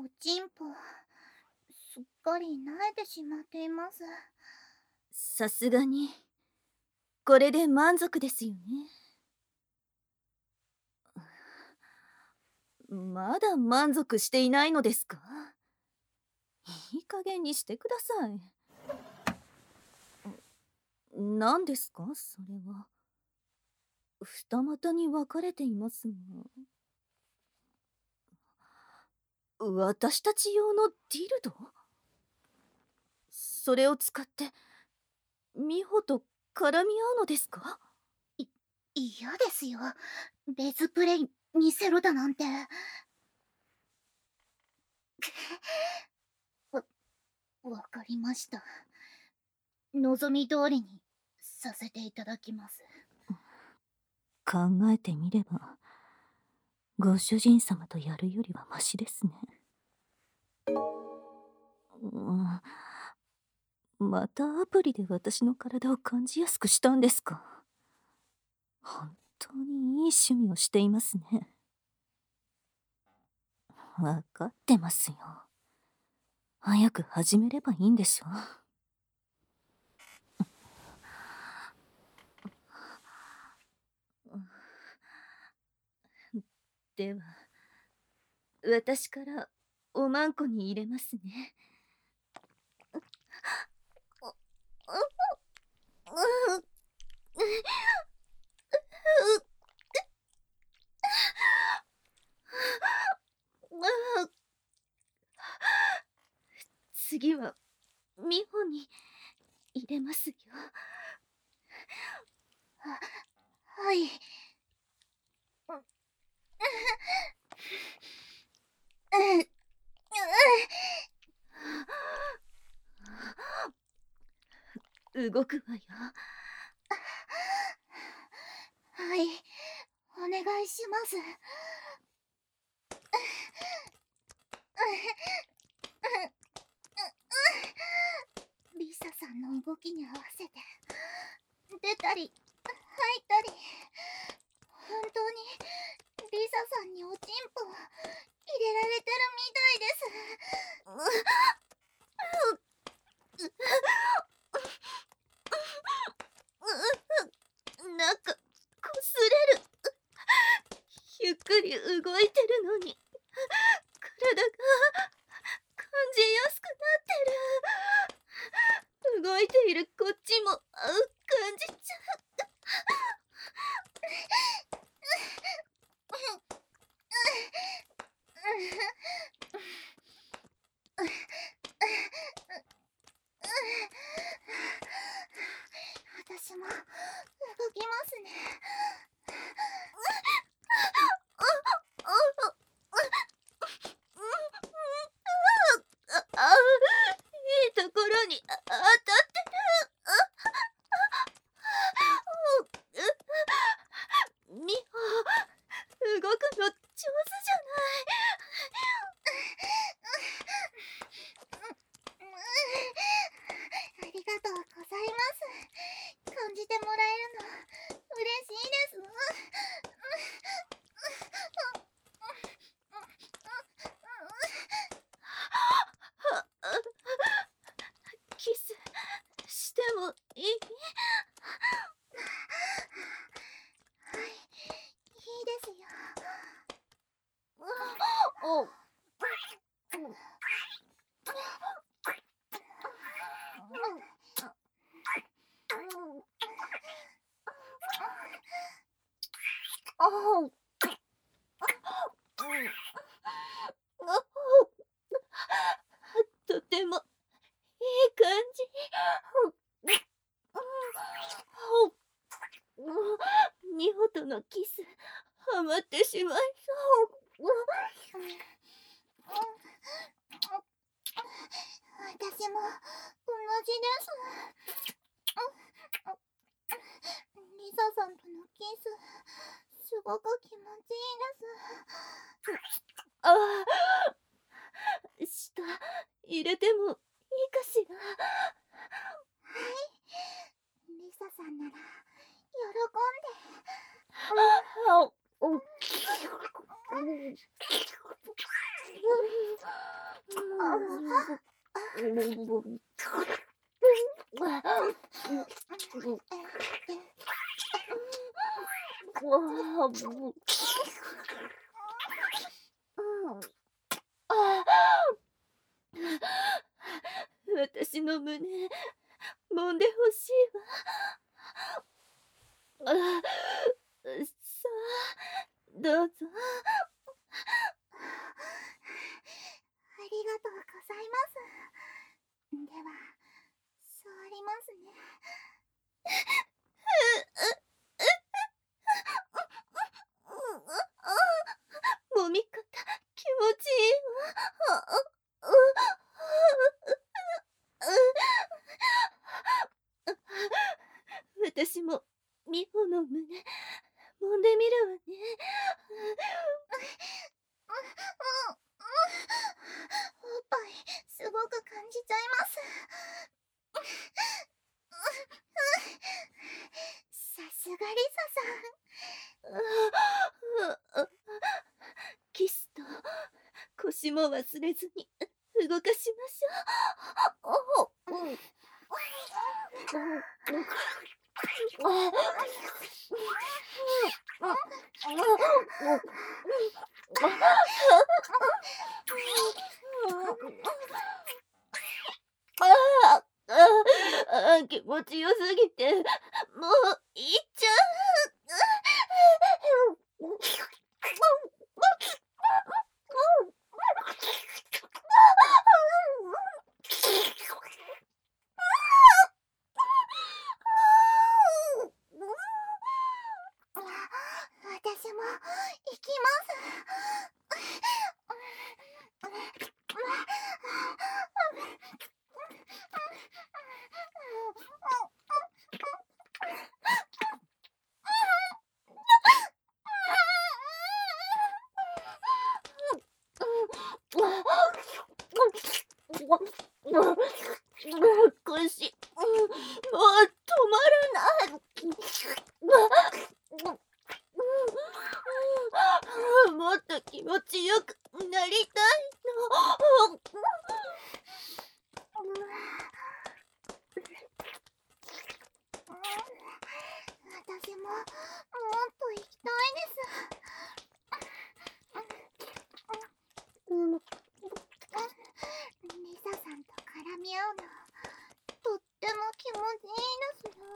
おちんぽ、すっかり慣れてしまっています。 さすがにこれで満足ですよね。まだ満足していないのですか？いい加減にしてください。何ですかそれは。二股に分かれていますが、私たち用のディルド？それを使って美穂と絡み合うのですか？ 嫌ですよ。レズプレイ見せろだなんて。わかりました。望み通りにさせていただきます。 考えてみればご主人様とやるよりはマシですね。またアプリで私の体を感じやすくしたんですか？本当にいい趣味をしていますね。わかってますよ。早く始めればいいんでしょ。では私からおまんこに入れますね。次は美穂に入れますよ。 はい。 動くわよ。 はい。お願いします。リサさんの動きに合わせて出たり吐いたり、本当にリサさんにおちんぽを入れられてるみたいです。 なんか擦れる。ゆっくり動いてるのに体が感じやすくなってる。動いているこっちも感じちゃう。 私も動きますね。 いいところに当たってる。美穂、動くの上手じゃない。 ありがとうございます。感じてもらえるの嬉しいです。 キスしてもいい？ はい、いいですよ。 おとてもいい感じ。美穂とのキスハマってしまいそう。 私も同じです。リサさんとのキス、すごく気持ちいいです。 ああ、舌入れてもいいかしら。 はい、リサさんなら喜んで。 私の胸揉んでほしいわ。さあどうぞ。 ありがとうございます。では、座りますね。 揉み方気持ちいいわ。私も美穂の胸揉んでみるわね。 おっぱいすごく感じちゃいます。さすがリサさん。 キスと腰も忘れずに動かしましょう。気持ちよすぎてもういっちゃう。 私も行きます。 腰もう止まらない。もっと気持ちよくなりたいの。 私ももっと行きたいです。リサさんと絡み合うのとっても気持ちいいですよ。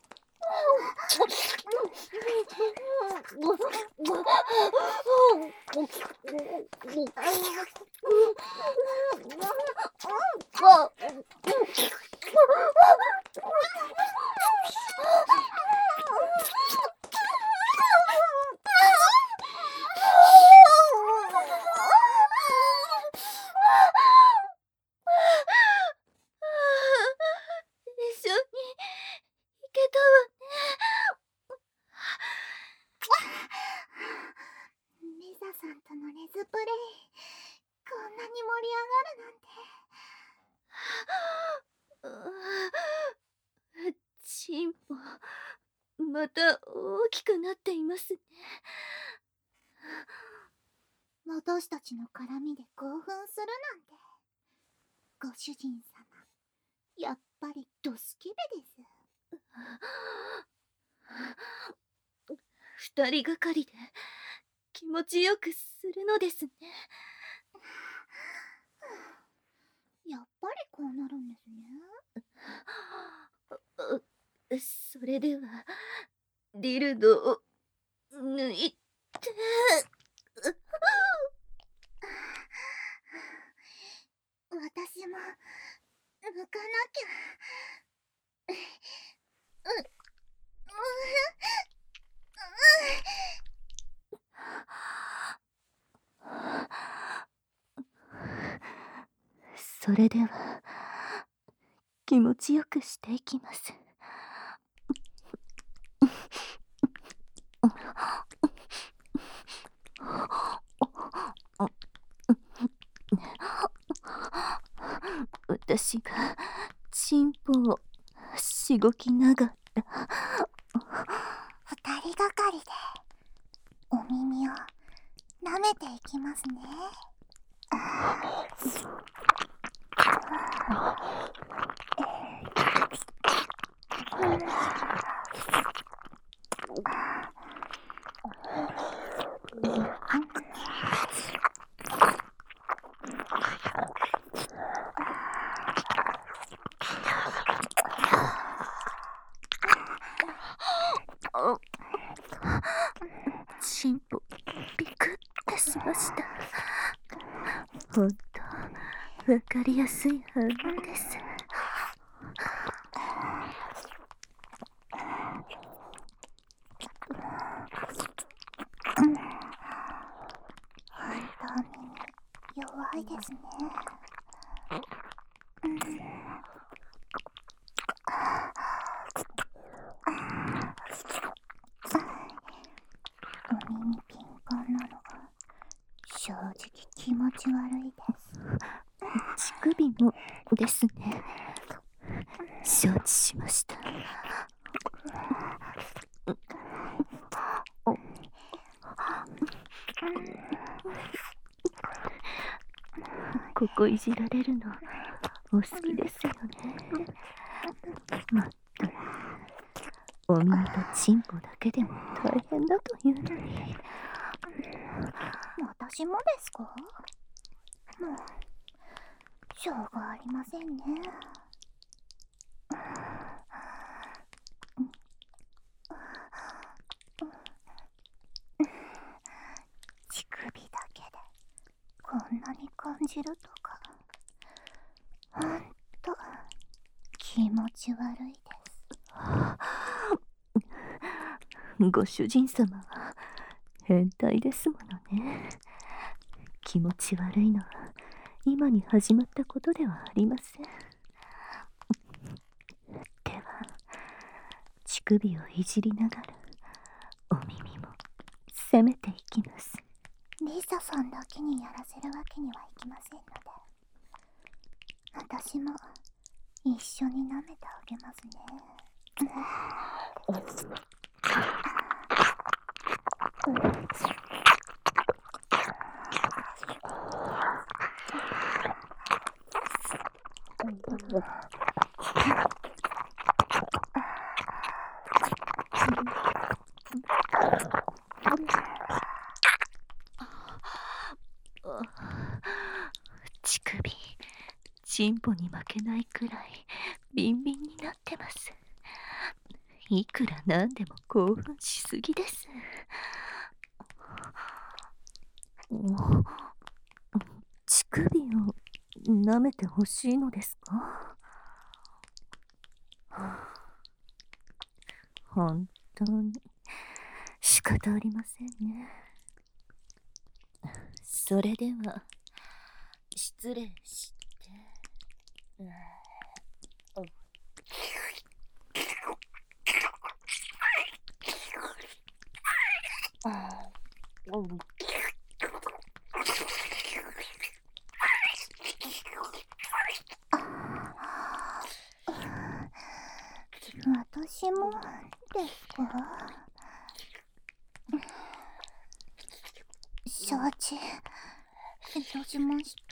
一緒に行けたわね。 リサさんとのレズプレイこんなに盛り上がるなんて。 チンポまた大きくなっていますね。 私たちの絡みで興奮するなんて。ご主人様やっぱりドスケベです。 二人がかりで気持ちよくするのですね。 やっぱりこうなるんですね。 それではディルドを抜いて。 私も抜かなきゃ。 それでは気持ちよくしていきます。私がチンポをしごきながら。 二人がかりでお耳を舐めていきますね。 チンポビクってしました。ほんとわかりやすい反応です。 本当に弱いですね。お耳ピンポンなのが正直気持ち悪いです。 乳首もですね。承知しました。ここいじられるのお好きですよね。まったくお耳とチンポだけでも大変だというのに。 私もですか？もうしょうがありませんね。乳首だけでこんなに感じるとか、ほんと気持ち悪いです。 ご主人様は変態ですものね。気持ち悪いのは今に始まったことではありません。では乳首をいじりながらお耳も攻めていきます。 リサさんだけにやらせるわけにはいきませんので、私も一緒に舐めてあげますね。 乳首チンポに負けないくらいビンビンになってます。いくらなんでも興奮しすぎです。乳首を舐めてほしいのですか？本当に仕方ありませんね。それでは失礼して。 私もですか？承知いたしました。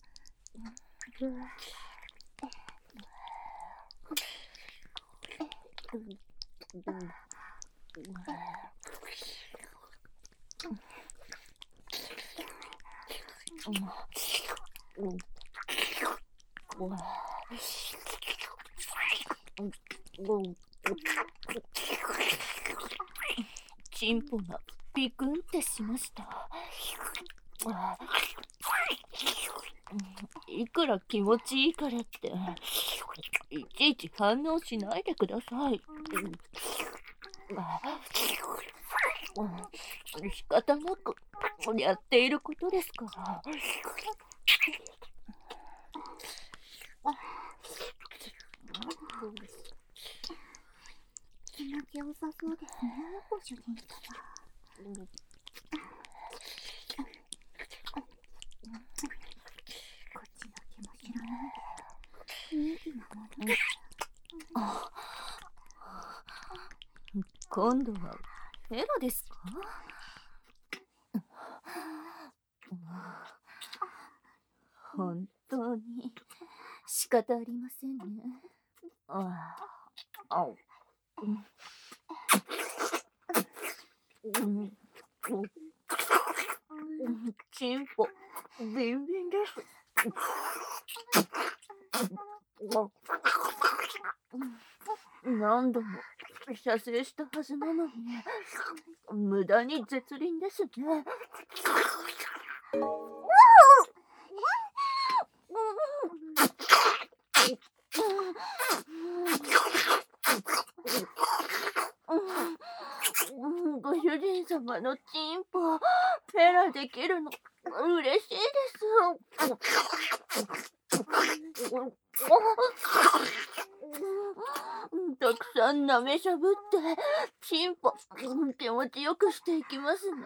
チンポがビクンってしました。いくら気持ちいいからっていちいち反応しないでください。仕方なくやっていることですから。 気持ちよさそうですね、ご主人様。こっちの気も知らないでいいなものです。 今度はフェラですか？本当に仕方ありませんね。チンポ、ビンビンです。何度も射精したはずなのに、無駄に絶倫ですね。ご主人様のチンポ、フェラできるの嬉しいです。たくさん舐めしゃぶってチンポ気持ちよくしていきますね。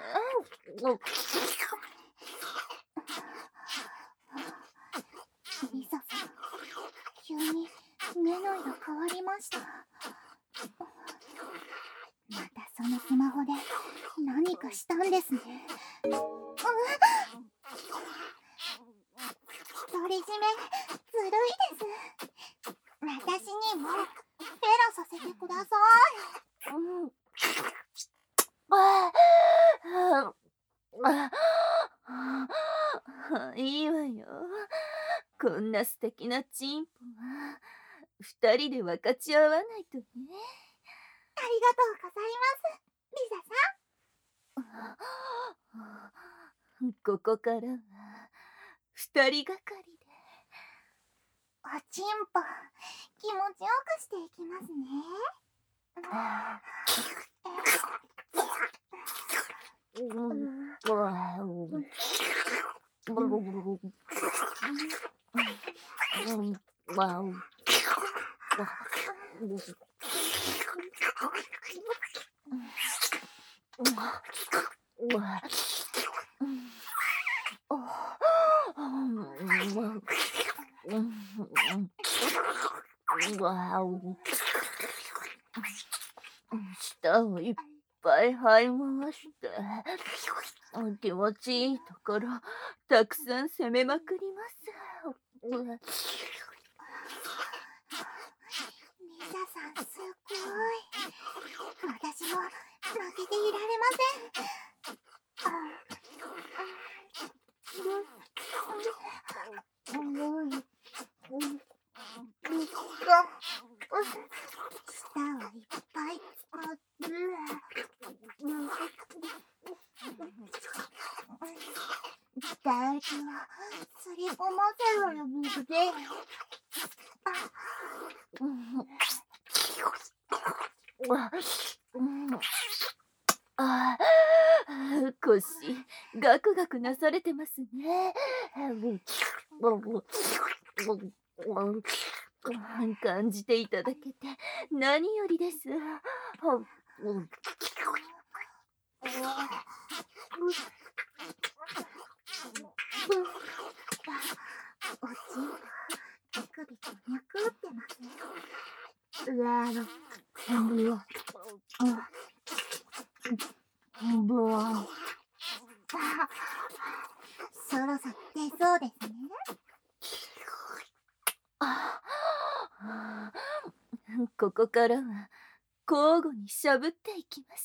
リサさん、急に目の色変わりました。またそのスマホで何かしたんですね。独り占めずるいです。私にもフェラさせてください。いいわよ。こんな素敵なチンポは二人で分かち合わないとね。 ありがとうございます、リサさん。ここからは二人がかりでおちんぽ気持ちよくしていきますね。 舌をいっぱい這い回して気持ちいいところたくさん攻めまくります。 リサさんすごい。私も負けていられません。舌をいっぱい使って唾液をすり込ませろよ、僕で。 腰ガクガクなされてますね。感じていただけて何よりです。 おちんぽビクビクにゃくってますね。うわそろそろ出そうですね。 ここからは交互にしゃぶっていきます。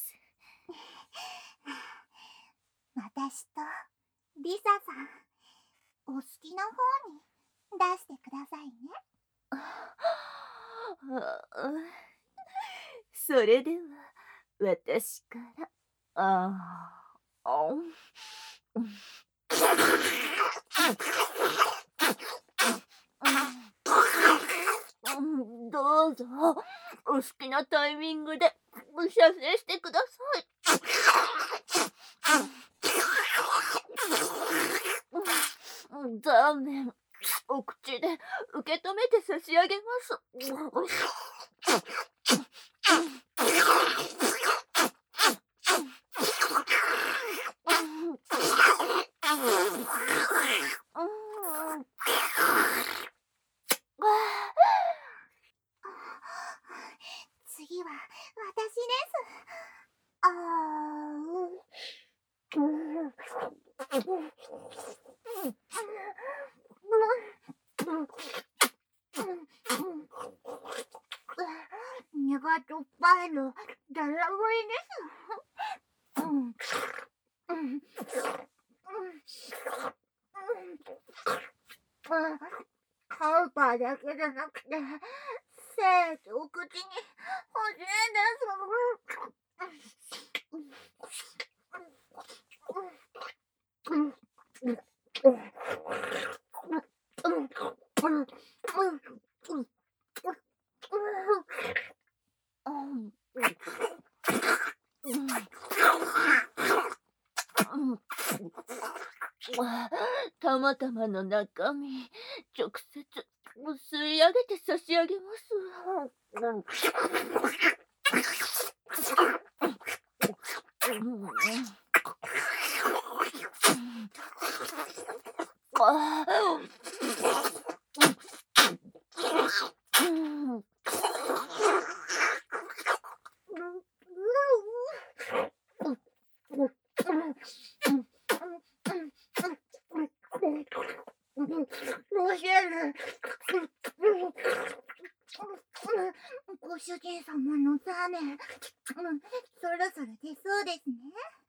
私とリサさん、お好きな方に出してくださいね。 それでは私から。どうぞお好きなタイミングで射精してください。残念、お口で受け止めて差し上げます。 次は私です。 前のダラ盛りです。ハウパーだけじゃなくて、精液を口に欲しいですたまたまの中身、直接吸い上げて差し上げます。 ご主人様の種、そろそろ出そうですね。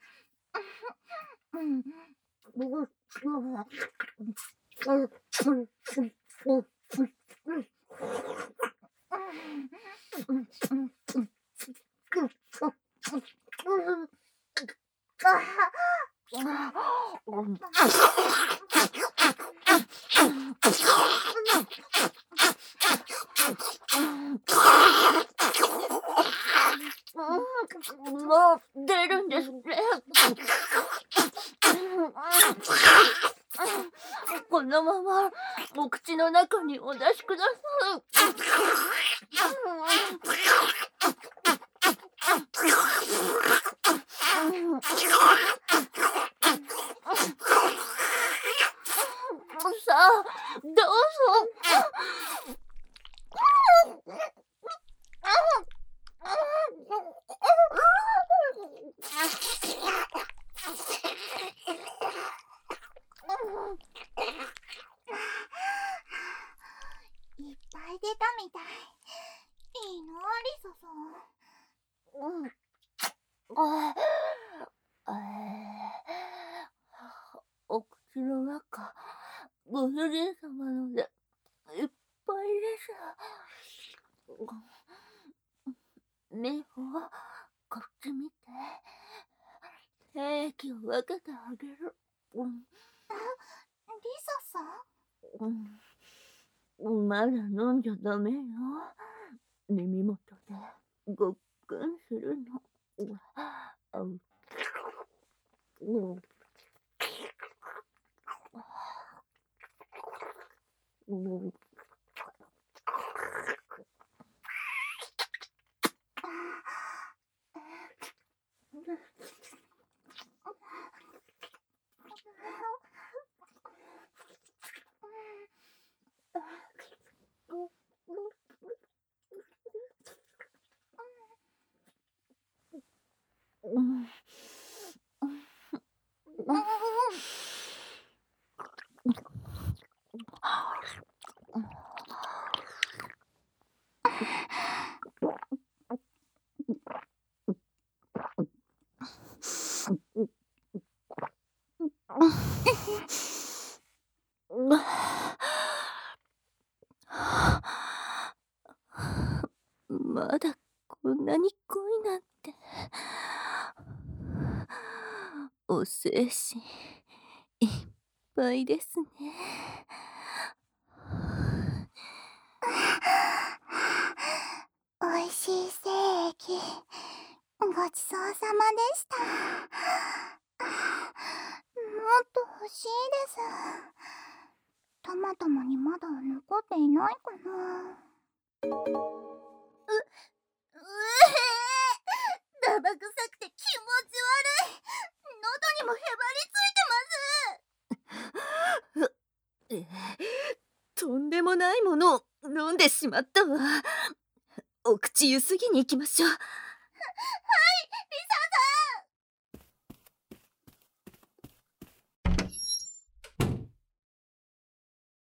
もう出るんですね。このままお口の中にお出しください。さあ、どうぞ。 いっぱい出たみたい。いいな、リサさん。お口の中、ご主人様のでいっぱいです。ねほ、こっち見て。精液を分けてあげる。 リサさん。まだ飲んじゃダメよ。耳元でごっくんするの。まだこんなに濃いなんて。お精子いっぱいですね。 おいしい精液、ごちそうさまでした。もっと欲しいです。たまたまにまだ残っていないかな。生臭くて気持ち悪い。喉にもへばりついてます。 とんでもないものを飲んでしまったわ。お口ゆすぎに行きましょう。